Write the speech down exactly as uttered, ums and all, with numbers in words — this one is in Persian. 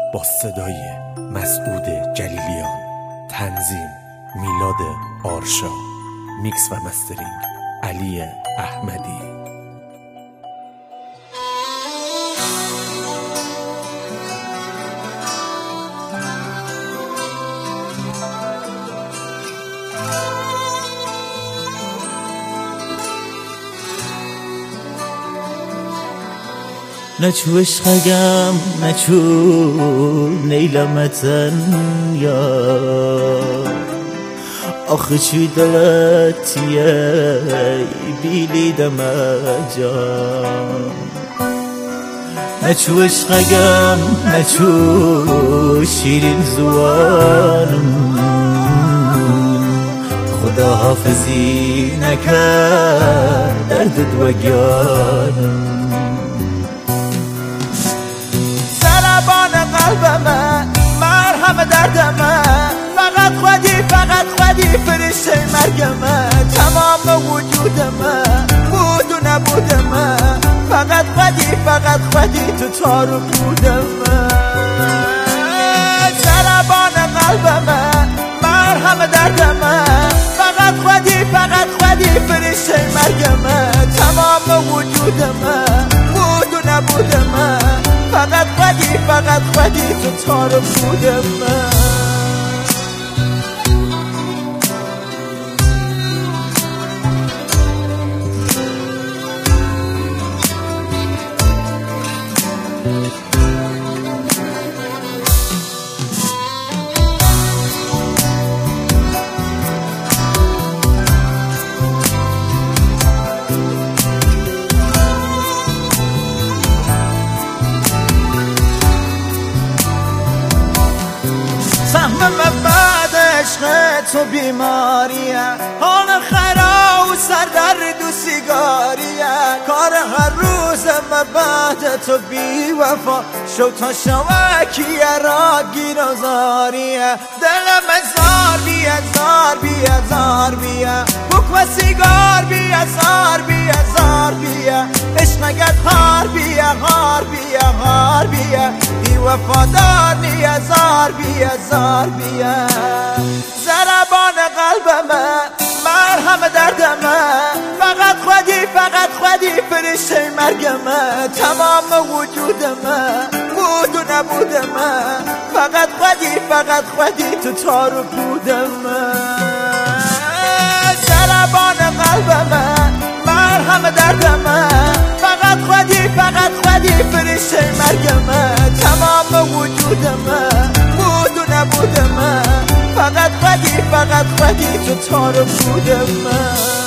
با صدای مسعود جلیلیان، تنظیم میلاد آرشا، میکس و مسترینگ علی احمدی. نچو عشقگم نچو نیلمتن یا آخه چی دلتیه بیلی دمجان. نچو عشقگم نچو شیرین زوانم خدا حافظی نکرد درد دوگانم. قلبمه مرهم دردمه فقط خودی فقط خودی فرشته مرگمه تمام وجودمه بود و نبودمه فقط خودی فقط خودی تو تارو بودمه. ضربان قلبمه مرهم دردمه فقط خودی فقط خودی فرشته مرگمه تمام وجودمه بود و نبودمه فقط خودی فقط خودی تو تارو بودمه. فهمم بعد عشق تو بیماریه حال خرا و سردرد و سیگاریه کار هر روزم بعد تو بی وفا شو تا شوکیه را گیر و زاریه دلم زار بیه زار بیه زار بیه بک و سیگار بیه زار بیه زار بیه عشقگت هار بیه هار بیه هار بیه بی وفادار نیه زار بیه زار بیه. ضربان قلبمه مرهم دردمه فقط خودی فقط خودی فرشته مرگمه تمام وجودمه بود و نبودمه فقط خودی فقط خودی تو تارو بودمه. ضربان قلبمه مرهم دردمه فقط خودی فقط خودی فرشته مرگمه تمام وجودمه بود و نبودمه فقط خودی فقط خودی تو تارو بودمه.